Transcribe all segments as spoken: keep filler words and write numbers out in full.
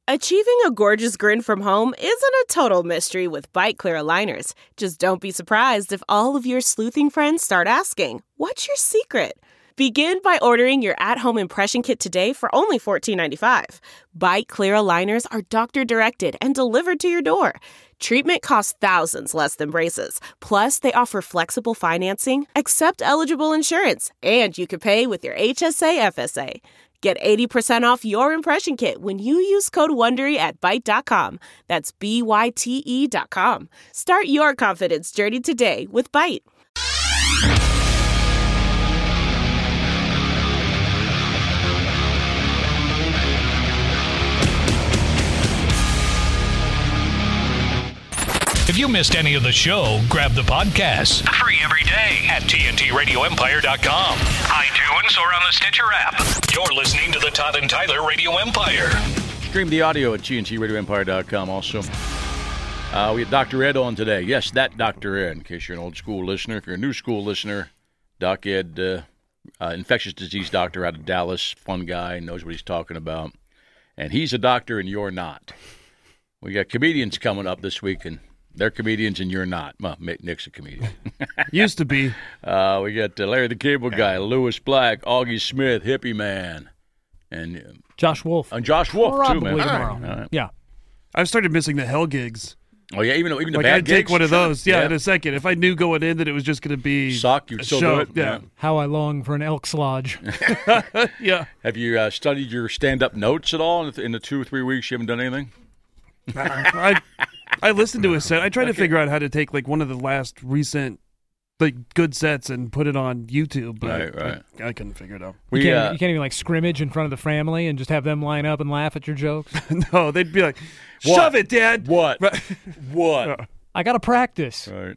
Achieving a gorgeous grin from home isn't a total mystery with Byte Clear aligners. Just don't be surprised if all of your sleuthing friends start asking, "What's your secret?" Begin by ordering your at-home impression kit today for only fourteen ninety-five. Byte Clear aligners are doctor-directed and delivered to your door. Treatment costs thousands less than braces. Plus, they offer flexible financing, accept eligible insurance, and you can pay with your H S A F S A. Get eighty percent off your impression kit when you use code WONDERY at byte dot com. That's B Y T E dot com. Start your confidence journey today with Byte. If you missed any of the show, grab the podcast. Free every day at T N T radio empire dot com, iTunes, or on the Stitcher app. You're listening to the Todd and Tyler Radio Empire. Stream the audio at T N T radio empire dot com also. Uh, we have Doctor Ed on today. Yes, that Doctor Ed, in case you're an old school listener. If you're a new school listener, Doc Ed, uh, uh, infectious disease doctor out of Dallas, fun guy, knows what he's talking about. And he's a doctor and you're not. We got comedians coming up this week, and they're comedians and you're not. Well, Nick's a comedian. Used to be. Uh, we got uh, Larry the Cable Guy, Lewis Black, Augie Smith, Hippie Man, and uh, Josh Wolf. And Josh Wolf, Probably too, man. tomorrow. All right. All right. Yeah. I've started missing the hell gigs. Oh, yeah, even, even the like bad I'd gigs? take one of those, yeah, yeah, in a second. If I knew going in that it was just going to be Suck, you'd a still show, do it? Yeah. Yeah. How I long for an Elks Lodge. Yeah. Have you uh, studied your stand-up notes at all in the, in the two or three weeks you haven't done anything? I I listened to a set. I tried to figure out how to take like one of the last recent like good sets and put it on YouTube, but Right, right. I, I couldn't figure it out. You We, can't, uh, you can't even like scrimmage in front of the family and just have them line up and laugh at your jokes. No, they'd be like, What? "Shove it, Dad." What? Right. What? I got to practice. Right.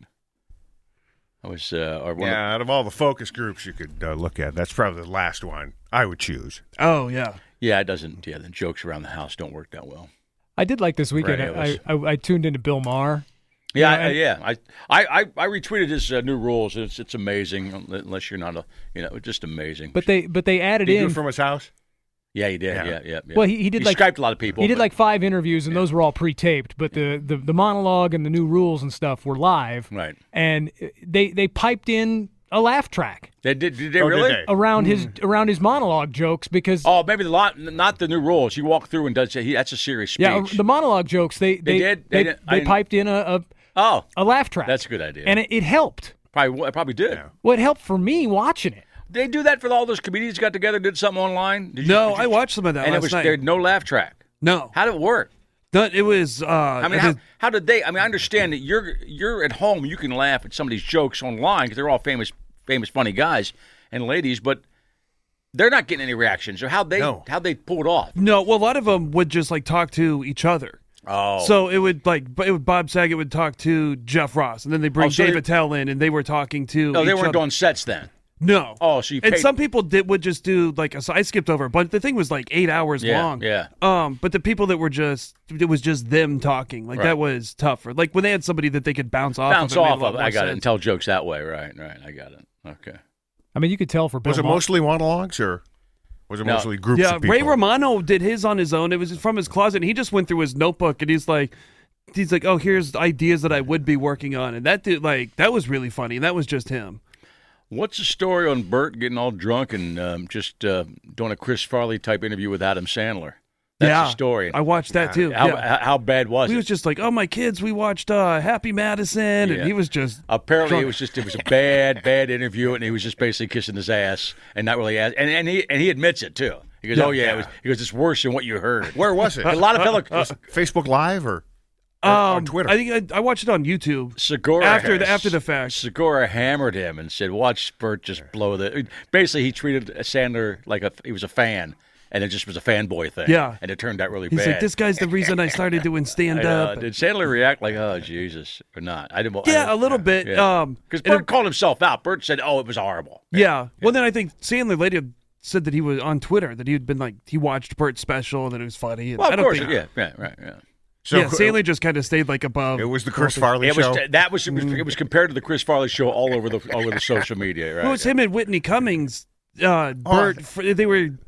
I was, uh, or one Yeah, out of all the focus groups you could uh, look at, that's probably the last one I would choose. Oh yeah. of, yeah, it doesn't, yeah, the jokes around the house don't work that well. I did like this weekend. Right, I, I I tuned into Bill Maher. Yeah, Yeah, I, and- yeah. I, I, I, I retweeted his uh, new rules. It's it's amazing, unless you're not a, you know, just amazing. But they but they added Did he do in. it from his house? yeah, he did. Yeah. Yeah, yeah. yeah. Well, he- he did like- Skyped a lot of people. He did but- like five interviews, and those were all pre-taped. But the, the, the monologue and the new rules and stuff were live. Right. And they they piped in a laugh track They did. Did they Oh, did really? they? around his around his monologue jokes because Oh, maybe the lot, not the new rules. He walked through and does. He, that's a serious speech. yeah, the monologue jokes they They they did? They they, didn't- I they didn't- piped in a, a oh, a laugh track. that's a good idea. and it, it helped. probably, it probably did. Yeah. Well, it helped for me watching it. They do that for all those comedians got together, did something online. Did you- No, did you- I watched some of that and last it was night. there had no laugh track. No, How did it work? that it was. Uh, I mean, it how, was- how did they? I mean, I understand that you're you're at home, you can laugh at somebody's jokes online because they're all famous, famous, funny guys and ladies, but they're not getting any reactions. Or how they No. how they pull it off? no, well, a lot of them would just like talk to each other. Oh, So it would like, it would, Bob Saget would talk to Jeff Ross, and then they bring Oh, so Dave they- Attell in, and they were talking to. no, they each weren't other. doing sets then. No. Oh, so you and paid- some people did would just do like a, so I skipped over, but the thing was like eight hours Yeah, long. yeah. Um, but the people that were just it was just them talking, like Right. that was tougher. Like when they had somebody that they could bounce off, Bounce of, it made a off lot of it. more I got it. sense. And tell jokes that way. Right, right. I got it. Okay. I mean, you could tell for Bill Was it Maher. mostly monologues or was it No. mostly groups Yeah, of people? Ray Romano did his on his own. It was from his closet. And he just went through his notebook and he's like, he's like, oh, here's ideas that I would be working on, and that did like that was really funny. And that was just him. What's the story on Bert getting all drunk and um, just uh, doing a Chris Farley type interview with Adam Sandler? That's yeah, the story. I watched that too. How, yeah. how, how bad was He it? was just like, oh, my kids, we watched uh, Happy Madison, Yeah. and he was just Apparently, drunk. it was just it was a bad, bad interview, and he was just basically kissing his ass and not really ask. And, and he and he admits it too. He goes, Yeah. "Oh yeah, it was." He goes, "It's worse than what you heard." Where was it? A lot of fellow Facebook Live or, or um, on Twitter? I think I, I watched it on YouTube. Segura After the- has- after the fact. Segura hammered him and said, "Watch Bert just blow the." Basically, he treated Sandler like a he was a fan, and it just was a fanboy thing. Yeah. and it turned out really He's bad. like, this guy's the reason I started doing I stand know. up. Did Sandler react like, "Oh Jesus," or not? I didn't. Yeah, I, a little bit. Yeah. Um, Because and Bert it- called himself out. Bert said, "Oh, it was horrible." yeah. Well, then I think Sandler later said that he was on Twitter that he had been like he watched Bert's special and that it was funny. And Well, I of don't course, think, yeah, yeah, right, yeah. So yeah, Sandler just kind of stayed like above. it was the Chris Farley It was show. that was it, was it was compared to the Chris Farley show all over the all over the social media, right? Well, it was him and Whitney Cummings. Uh, Bert, f- they were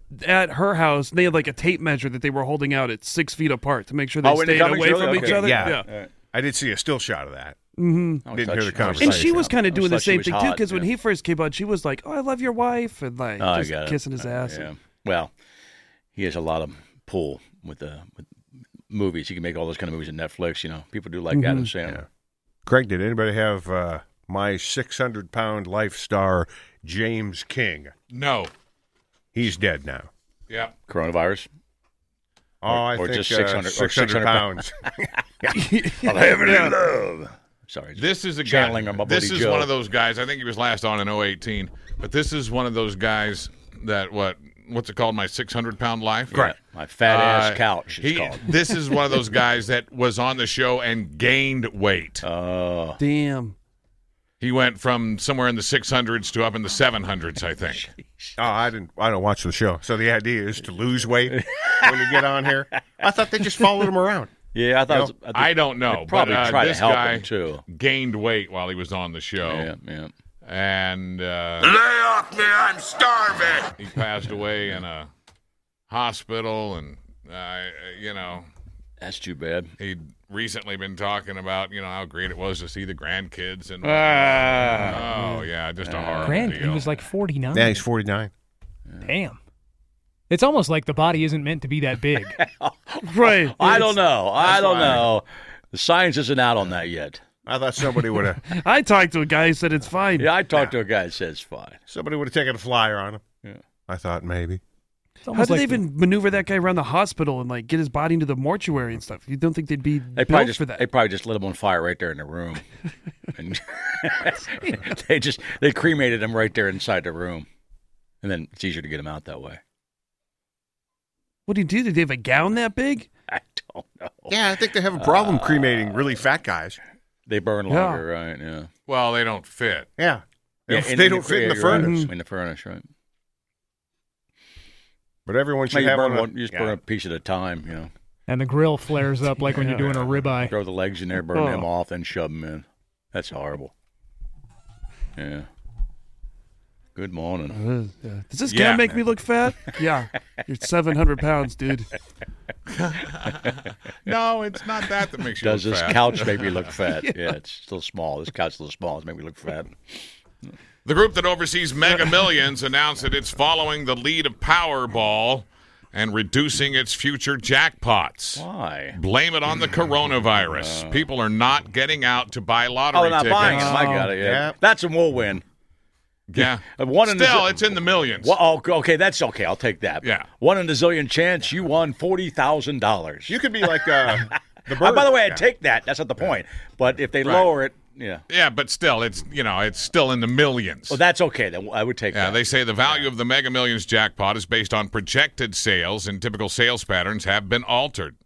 at her house, they had like a tape measure that they were holding out at six feet apart to make sure they Oh, in the stayed comics, away really? from Okay. each other. Yeah. All right. I did see a still shot of that. Mm-hmm. I Didn't thought hear the she- I conversation. And she was kind I of doing thought the she same was thing too, hot, because when yeah. he first came out, she was like, "Oh, I love your wife," and like Oh, I just got it. kissing his Uh, ass. Yeah. Well, he has a lot of pull with the with movies. He can make all those kind of movies on Netflix. You know, people do like Adam Sandler. Yeah. Craig, did anybody have uh, my six hundred pound life star, James King? No. He's dead now. Yeah. Coronavirus. Oh, I or think just uh, six hundred or six hundred pounds. pounds. I'm having in love. Sorry. just This is a guy. channeling on my This buddy is Joe. one of those guys. I think he was last on in oh eighteen, but this is one of those guys that what what's it called? My six hundred pound life. Yeah, my fat ass Uh, couch. It's he- called. This is one of those guys that was on the show and gained weight. Oh, Damn. He went from somewhere in the six hundreds to up in the seven hundreds, I think. Oh, I didn't. I don't watch the show. So the idea is to lose weight when you get on here. I thought they just followed him around. yeah. I thought. You it was, know, I, think I don't know. they probably but, uh, try to this help guy him too. gained weight while he was on the show. Yeah, yeah. And uh, Lay off me, I'm starving. he passed away in a hospital, and uh, you know, That's too bad. he'd recently been talking about you know how great it was to see the grandkids, and Ah. oh yeah, just a horrible Grant, he deal. was like forty-nine. Yeah, he's forty-nine. Damn. It's almost like the body isn't meant to be that big. Right. I don't know. I don't fine. know. The science isn't out on that yet. I thought somebody would have I talked to a guy who said it's fine. Yeah, I talked to a guy that says fine. somebody would have taken a flyer on him. Yeah. I thought maybe. It's How almost did they like the- even maneuver that guy around the hospital and like get his body into the mortuary and stuff? You don't think they'd be They built probably just for that? they probably just lit him on fire right there in the room, and they just they cremated him right there inside the room, and then it's easier to get him out that way. What do you do? Did they have a gown that big? I don't know. Yeah, I think they have a problem cremating really fat guys. They burn Yeah. longer, right? Yeah. well, they don't fit. Yeah. They, Yeah, don't- in- they in don't fit in yeah, the you're right. furnace. In the furnace, right? But everyone should Well, you, have burn one. one, you just yeah. burn a piece at a time, you know. and the grill flares up like when you're doing a ribeye. Throw the legs in there, burn Oh. them off, then shove them in. That's horrible. Yeah. Good morning. Uh, yeah. Does this Yeah. gown make me look fat? Yeah. You're seven hundred pounds, dude. No, it's not that that makes you Does look this fat. couch make me look fat? yeah. it's still small. This couch is a little small. It's make me look fat. The group that oversees Mega Millions announced that it's following the lead of Powerball and reducing its future jackpots. Why? Blame it on the coronavirus. People are not getting out to buy lottery Oh, they're not tickets. buying them. I got it. Yeah. Yeah. That's a we'll win. Yeah. Uh, one in Still, the- it's in the millions. Well, oh, okay, that's okay. I'll take that. Yeah. One in a zillion chance you won forty thousand dollars. You could be like uh, the bird. Uh, by the way, Yeah. I'd take that. That's not the point. But if they Right. lower it, yeah. Yeah, but still, it's you know, it's still in the millions. Well, that's okay. Then I would take Yeah, that. they say the value of the Mega Millions jackpot is based on projected sales, and typical sales patterns have been altered.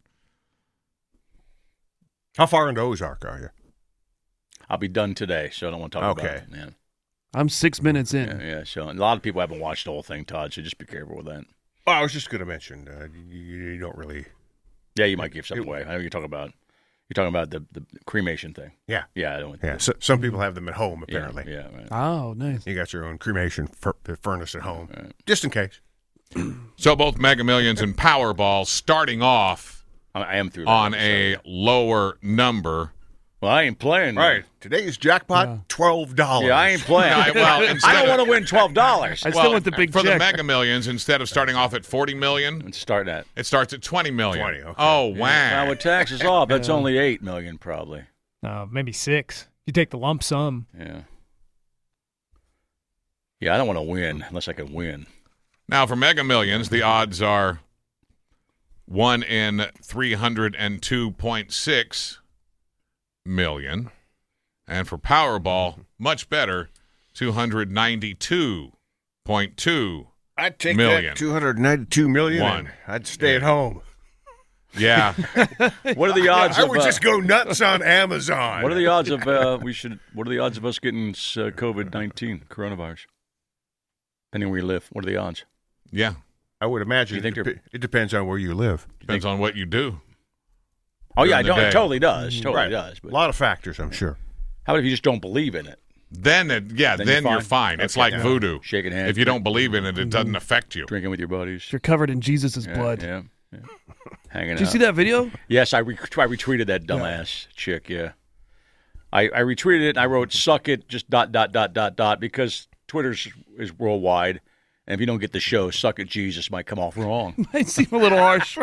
How far into Ozark are you? I'll be done today, so I don't want to talk Okay. about it, man. I'm six minutes in. Yeah, yeah. So a lot of people haven't watched the whole thing, Todd. So just be careful with that. Oh, I was just going to mention uh, you, you don't really. Yeah, you might give something away. I know you're talking about. You're talking about the, the cremation thing. Yeah. Yeah, I don't. Yeah. So, some people have them at home Yeah, apparently. Yeah. Right. Oh, nice. You got your own cremation fur- furnace at home, just in case. So both Mega Millions and Powerball starting off I, I am through that, on so- a lower number. Well, I ain't playing. All right. Today's jackpot twelve dollars. Yeah, I ain't playing. Yeah, well, I instead don't of- want to win twelve dollars. I still want the big for check. the Mega Millions, instead of starting off at forty million, Let's start that. it starts at twenty million. twenty, okay. Oh wow! Now with taxes off, that's only eight million probably. Uh, maybe six. You take the lump sum. Yeah. Yeah, I don't want to win unless I can win. Now for Mega Millions, the odds are one in three hundred and two point six million, and for Powerball, much better, two hundred ninety-two point two. I'd take million. that two hundred ninety-two million. One. And I'd stay at home. Yeah, What are the odds I of? would uh, just go nuts on Amazon. What are the odds of uh, we should? What are the odds of us getting uh, COVID nineteen coronavirus? Depending where you live, what are the odds? yeah. I would imagine You think it, they're- dep- it depends on where you live. Depends on what you do. Oh yeah, During the it, don't- it day. totally does. Totally Right. does. A But lot of factors, I'm sure. how about if you just don't believe in it? Then, it, yeah, Then then, you're you're fine? fine. It's Okay. like Yeah. voodoo. Shaking hands. If you don't believe in it, it doesn't affect you. Drinking with your buddies. You're covered in Jesus' Yeah, blood. Yeah. yeah. Hanging Did you out. see that video? Yes, I, re- I retweeted that dumbass chick, yeah. I, I retweeted it, and I wrote, suck it, just dot, dot, dot, dot, dot, because Twitter's is worldwide, and if you don't get the show, suck it, Jesus might come off wrong. Might seem a little harsh.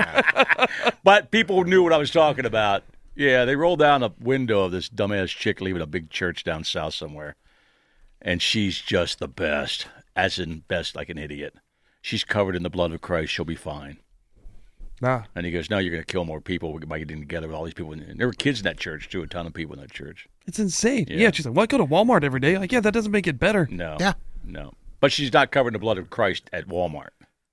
But people knew what I was talking about. Yeah, they rolled down the window of this dumbass chick leaving a big church down south somewhere, and she's just the best, as in best like an idiot. She's covered in the blood of Christ. She'll be fine. Nah. And he goes, no, you're going to kill more people by getting together with all these people. And there were kids in that church, too, a ton of people in that church. It's insane. Yeah. Yeah. She's like, well, I go to Walmart every day. Like, yeah, that doesn't make it better. No. Yeah. No. But she's not covered in the blood of Christ at Walmart.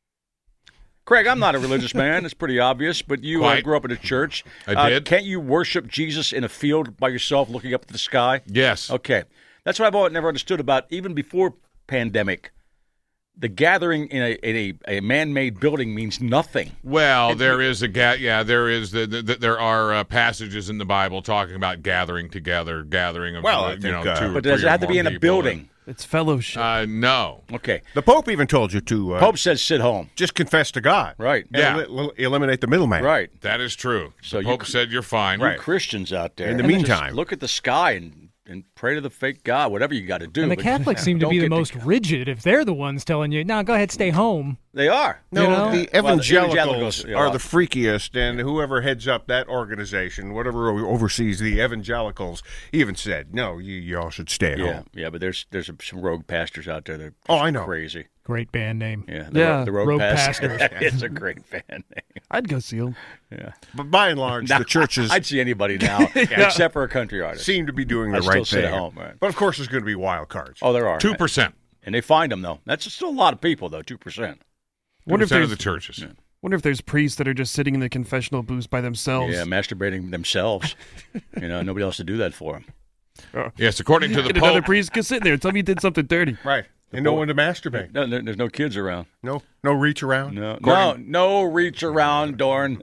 Craig, I'm not a religious man. It's pretty obvious. But you uh, Quite. grew up in a church. I Uh, did. Can't you worship Jesus in a field by yourself looking up at the sky? Yes. Okay. That's what I've always never understood about, even before pandemic. The gathering in a in a, a man-made building means nothing. Well, there is a ga- yeah, there is the, the, the there are uh, passages in the Bible talking about gathering together, gathering of Well, I uh, you think, know, uh, two or But does three it or have to more be in a people. building? It's fellowship. Uh, no. Okay. The Pope even told you to uh, Pope says sit home. just confess to God. Right. And Yeah. el- el- eliminate the middleman. Right. That is true. So the you Pope c- said you're fine. You Christians out there. In the just meantime. look at the sky and, and pray to the fake God, whatever you got to do. And the but Catholics seem to don't be the get most rigid if they're the ones telling you, no, go ahead, stay home. They are. No, You know? the Well, the evangelicals evangelicals, yeah. are the freakiest, and whoever heads up that organization, whatever oversees the evangelicals, even said, no, you, you all should stay at Yeah, home. yeah, but there's there's some rogue pastors out there that are Oh, I know. crazy. Great band name. Yeah, the, Yeah, ro- the rogue, Rogue pastor. Pastors. It's a great band name. I'd go see him. Yeah, But by and large, Now, the churches I'd see anybody now, except for a country artist. seem to be doing the I'd right still sit thing. at home, right. But of course, there's going to be wild cards. Oh, there are Two percent. and they find them though. That's still a lot of people though. Two percent. Wonder if Percent of there's the churches. wonder if there's priests that are just sitting in the confessional booths by themselves. Yeah, masturbating themselves. you know, nobody else to do that for them. Yes, according to the Get another Pope. priest, go sit there. Tell me you did something dirty. Right. And no one to masturbate. No, there- there's no kids around. No, no reach around. No, no, no reach around during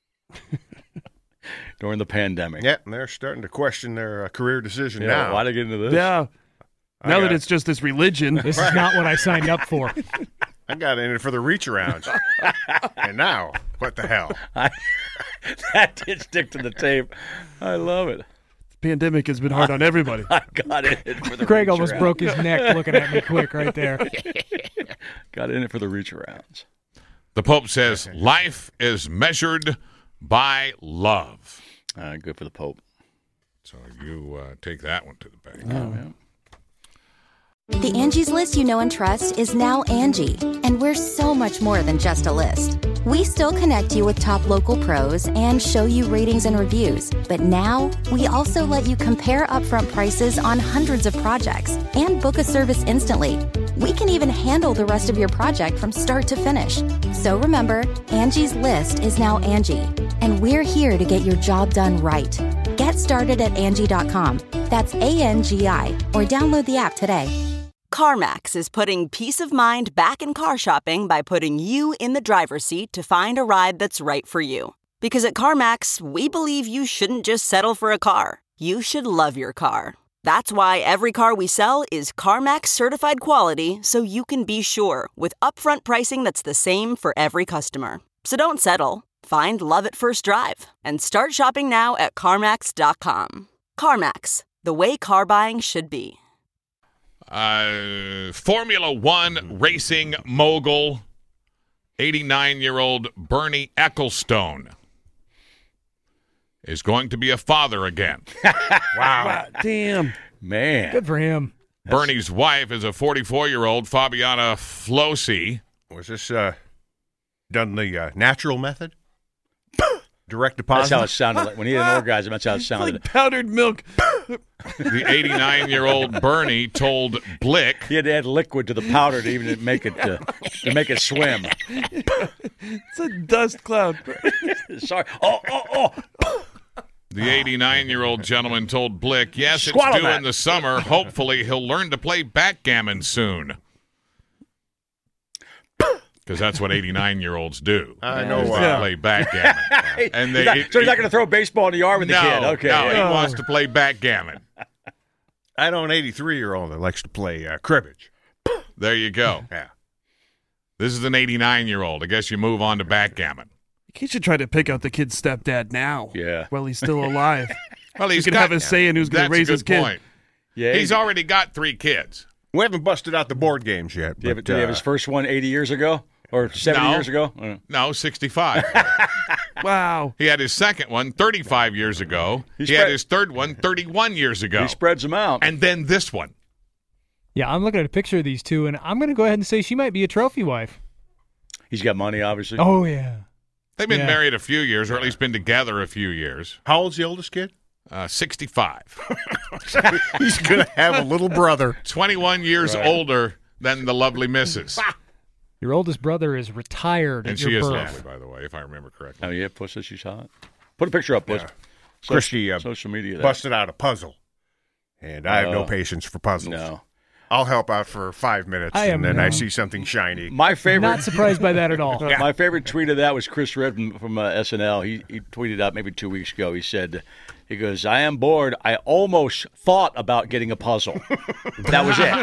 during the pandemic. Yeah, and they're starting to question their uh, career decision Yeah, now. why they get into this? Yeah. Now got that it. it's just this religion. This is not what I signed up for. I got in it for the reach arounds. And now, what the hell? I, that did stick to the tape. I love it. Pandemic has been hard on everybody. I got in it for the Craig reach almost around. broke his neck looking at me quick right there. Got in it for the reach arounds. The Pope says life is measured by love. Uh, good for the Pope. So you uh, take that one to the bank. Oh, yeah. The Angie's List you know and trust is now Angie, and we're so much more than just a list. We still connect you with top local pros and show you ratings and reviews, but now we also let you compare upfront prices on hundreds of projects and book a service instantly. We can even handle the rest of your project from start to finish. So remember, Angie's List is now Angie, and we're here to get your job done right. Get started at Angie dot com. That's A N G I, or download the app today. CarMax is putting peace of mind back in car shopping by putting you in the driver's seat to find a ride that's right for you. Because at CarMax, we believe you shouldn't just settle for a car. You should love your car. That's why every car we sell is CarMax certified quality, so you can be sure with upfront pricing that's the same for every customer. So don't settle. Find love at first drive and start shopping now at CarMax dot com. CarMax, the way car buying should be. Uh, Formula One racing mogul, eighty-nine-year-old Bernie Ecclestone, is going to be a father again. Wow. Damn. Man. Good for him. Bernie's wife is a forty-four-year-old Fabiana Flosi. Was this uh, done the uh, natural method? Direct deposit? That's how it sounded. Like, when he had an orgasm, that's how it It's sounded. like powdered milk. The eighty-nine-year-old Bernie told Blick He had to add liquid to the powder to even make it uh, to make it swim. It's a dust cloud. Sorry. Oh, oh, oh. The eighty-nine-year-old gentleman told Blick, yes, it's Swallow due that. in the summer. Hopefully he'll learn to play backgammon soon. Because that's what eighty-nine-year-olds do. I know. Is Uh, they play backgammon. And they, He's not- so he's not going to throw a baseball in the arm with no, the kid. Okay. no, yeah. he wants to play backgammon. I know an eighty-three-year-old that likes to play uh, cribbage. There you go. Yeah. This is an eighty-nine-year-old. I guess you move on to backgammon. He should try to pick out the kid's stepdad now. Yeah. While he's still alive. Well, he's he can got, have a say in who's going to raise a good his kid. Point. Yeah, he's already got three kids. We haven't busted out the board games yet. Did he have, but, did he have his uh, first one eighty years ago? Or seventy No. years ago? Uh, No, sixty-five. Wow. He had his second one thirty-five years ago. He He, spread- had his third one thirty-one years ago. He spreads them out. And then this one. Yeah, I'm looking at a picture of these two, and I'm going to go ahead and say she might be a trophy wife. He's got money, obviously. Oh, yeah. They've been Yeah. married a few years, or at least been together a few years. How old's the oldest kid? Uh, sixty-five. He's going to have a little brother. twenty-one years Right. older than the lovely missus Your oldest brother is retired And at she your is birth. lovely, by the way, if I remember correctly. Oh, yeah, Puss says she's hot. Put a picture up, Puss. Yeah. So- Christy uh, social media. there. busted out a puzzle. And I have no Oh. patience for puzzles. No. I'll help out for five minutes, I am and then I not. see something shiny. My favorite. Not surprised by that at all. My favorite tweet of that was Chris Red from, from uh, S N L. He, he tweeted out maybe two weeks ago. He said, he goes, I am bored. I almost thought about getting a puzzle. That was it.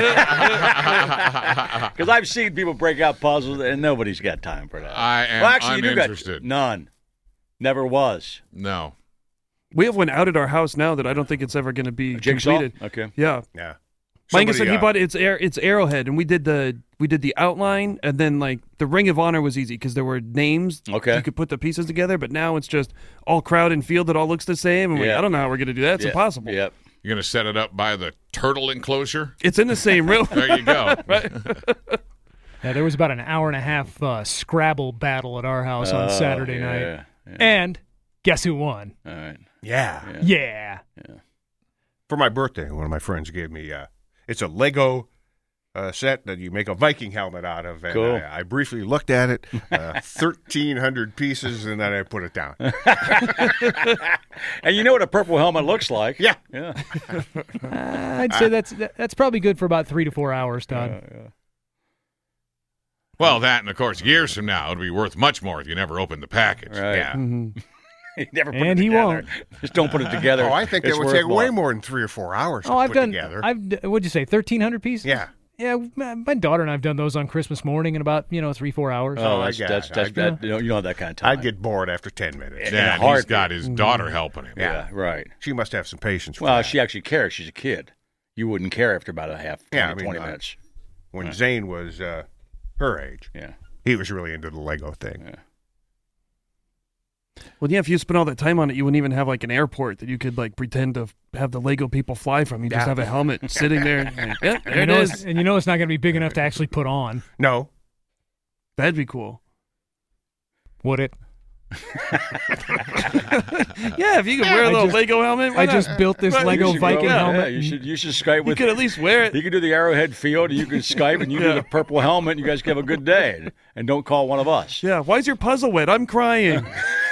Because I've seen people break out puzzles, and nobody's got time for that. I am well, actually, you do uninterested. got none. Never was. No. We have one out at our house now that I don't think it's ever going to be A jigsaw? completed. Okay. Yeah. Yeah. Micah said Somebody, he uh, bought it. It's air, it's Arrowhead, and we did the we did the outline, and then like the Ring of Honor was easy because there were names. Okay. You could put the pieces together, but now it's just all crowd and field that all looks the same. And we're like, Yeah. I don't know how we're going to do that. It's Yeah. impossible. Yep. You're going to set it up by the turtle enclosure? It's in the same room. There you go. Right. Yeah, there was about an hour and a half uh, Scrabble battle at our house on Oh, Saturday yeah, night. yeah. And guess who won? All right. Yeah. Yeah. For my birthday, one of my friends gave me, uh, it's a Lego uh, set that you make a Viking helmet out of. And Cool. I, I briefly looked at it, uh, thirteen hundred pieces, and then I put it down. And you know what a purple helmet looks like. Yeah. Yeah. Uh, I'd say that's that, that's probably good for about three to four hours, Todd. Well, that, and of course, years from now, it would be worth much more if you never opened the package. Right. Yeah. Mhm. He never put And it he together. won't. Just don't put it together. Oh, I think It's it would worth take way more. more than three or four hours to Oh, I've put done. together. I've d- what'd you say? Thirteen hundred pieces. Yeah. Yeah, my my daughter and I've done those on Christmas morning in about you know three four hours. Oh, Oh, I that's got that's it. that's I- that, you know you don't have that kind of time. I'd get bored after ten minutes. In a Yeah, and he's heartbeat. got his daughter helping him. yeah, right. She must have some patience for Well, that. she actually cares. She's a kid. You wouldn't care after about a half, twenty, Yeah, I mean, twenty uh, minutes. When Zane was uh, her age, Yeah. he was really into the Lego thing. Yeah. Well, yeah, if you spent all that time on it, you wouldn't even have like an airport that you could like pretend to have the Lego people fly from. You just Yeah. have a helmet sitting there. Like, yeah, there And you it know is. it's, and you know it's not going to be big enough to actually put on, No. That'd be cool. would it? Yeah, if you could wear a I little just- Lego helmet, why I not? just built this Right. Lego You should go- Viking yeah, helmet. Yeah, you should you should Skype You with. could at least wear it. You could do the Arrowhead Field. You could Skype, and you do Yeah. the purple helmet. And you guys can have a good day, and, and don't call one of us. Yeah, why is your puzzle wet? I'm crying.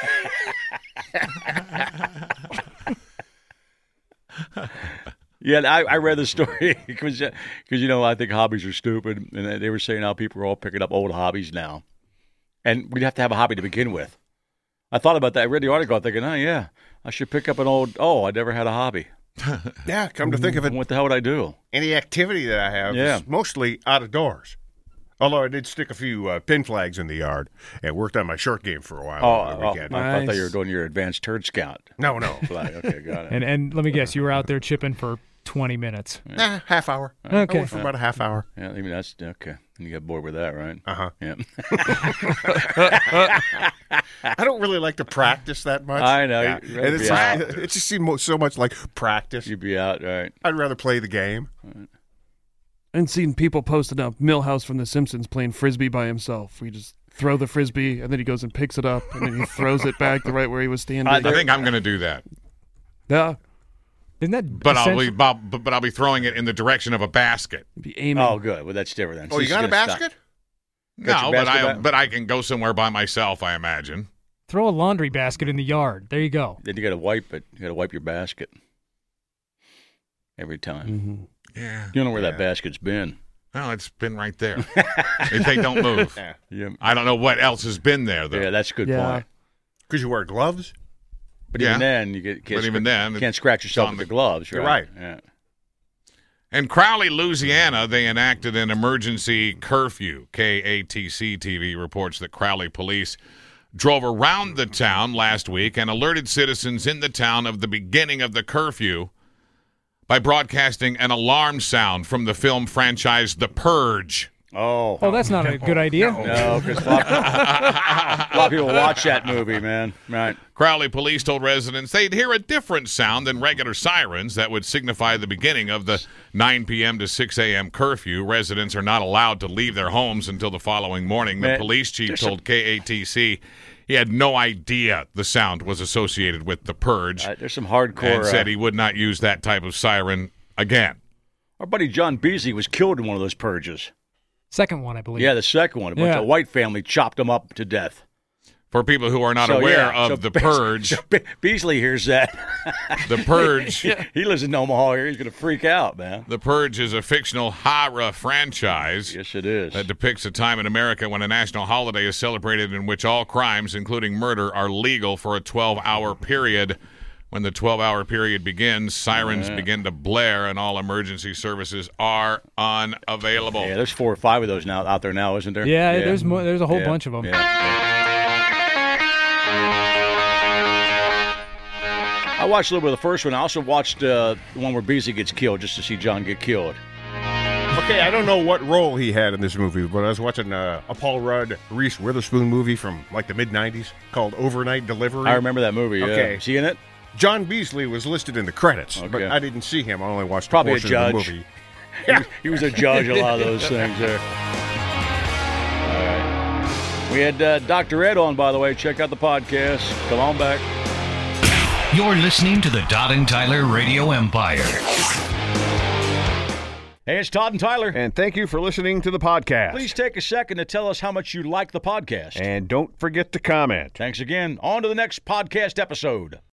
Yeah, I, I read the story because you know I think hobbies are stupid, and they were saying how people are all picking up old hobbies now, and we'd have to have a hobby to begin with. I thought about that. I read the article, thinking, oh yeah, I should pick up an old. Oh, I never had a hobby. Yeah, come to think of it, What the hell would I do? any activity that I have Yeah. is mostly out of doors. Although I did stick a few uh, pin flags in the yard and worked on my short game for a while Oh, over the oh, weekend. I thought Nice. you were doing your advanced turd scout. No, no. Flag. Okay, got it. And and let me guess, you were out there chipping for twenty minutes. Nah, half hour. Okay. I went for about a half hour. Yeah, I mean that's okay. You got bored with that, right? Uh-huh. Yeah. I don't really like to practice that much. I know. Yeah. You'd rather And it's be just, out. it just seemed so much like practice. You'd be out, right? I'd rather play the game. And seen people posting up Millhouse from The Simpsons playing frisbee by himself. We just throw the frisbee and then he goes and picks it up and then he throws it back the right where he was standing. I I think I'm going to do that. yeah, Isn't that But I'll essential- be but, but I'll be throwing it in the direction of a basket. be aiming. Oh, good. Well, that's different then. Oh, So you this got is a gonna stop. basket? Got No, your but I basket back? but I can go somewhere by myself, I imagine. throw a laundry basket in the yard? There you go. Then you got to wipe it. You got to wipe your basket every time. Mhm. Yeah. You don't know where that Yeah. basket's been. Well, it's been right there. If they don't move. Yeah. Yeah, I don't know what else has been there, though. yeah, that's a good Yeah. point. Because you wear gloves? But Yeah. even then, you get can't But even scr- then, can't scratch yourself on with the- the gloves. You're right. right. Yeah. In Crowley, Louisiana, they enacted an emergency curfew. K A T C T V reports that Crowley police drove around the town last week and alerted citizens in the town of the beginning of the curfew by broadcasting an alarm sound from the film franchise The Purge. Oh. Oh, that's not a good idea. No, because a, a lot of people watch that movie, man. Right. Crowley police told residents they'd hear a different sound than regular sirens that would signify the beginning of the nine p.m. to six a.m. curfew. Residents are not allowed to leave their homes until the following morning. The Man, police chief there's told some- K A T C he had no idea the sound was associated with The Purge. Uh, there's some hardcore. And said uh, he would not use that type of siren again. Our buddy John Beasley was killed in one of those purges. Second one, I believe. Yeah, the second one. A bunch Yeah. of white family chopped him up to death. For people who are not So, aware yeah, of so The Be- Purge, so Be- Beasley hears that. The Purge, He lives in Omaha here. He's going to freak out, man. The Purge is a fictional horror franchise. Yes, it is. That depicts a time in America when a national holiday is celebrated in which all crimes, including murder, are legal for a twelve-hour period. When the twelve-hour period begins, sirens Yeah. begin to blare and all emergency services are unavailable. Yeah, there's four or five of those now out there now, isn't there? Yeah, there's mo- there's a whole Yeah, bunch of them. yeah, yeah. I watched a little bit of the first one. I also watched uh, the one where Beasley gets killed just to see John get killed. Okay, I don't know what role he had in this movie, but I was watching uh, a Paul Rudd, Reese Witherspoon movie from like the mid nineties called Overnight Delivery. I remember that movie. Yeah. Okay. Is he in it? John Beasley was listed in the credits, but Okay. I didn't see him. I only watched Probably a a portion of the judge. movie. He, was- he was a judge a lot of those things there. All right. We had uh, Doctor Ed on, by the way. Check out the podcast. Come on back. You're listening to the Todd and Tyler Radio Empire. Hey, it's Todd and Tyler. And thank you for listening to the podcast. Please take a second to tell us how much you like the podcast. And don't forget to comment. Thanks again. On to the next podcast episode.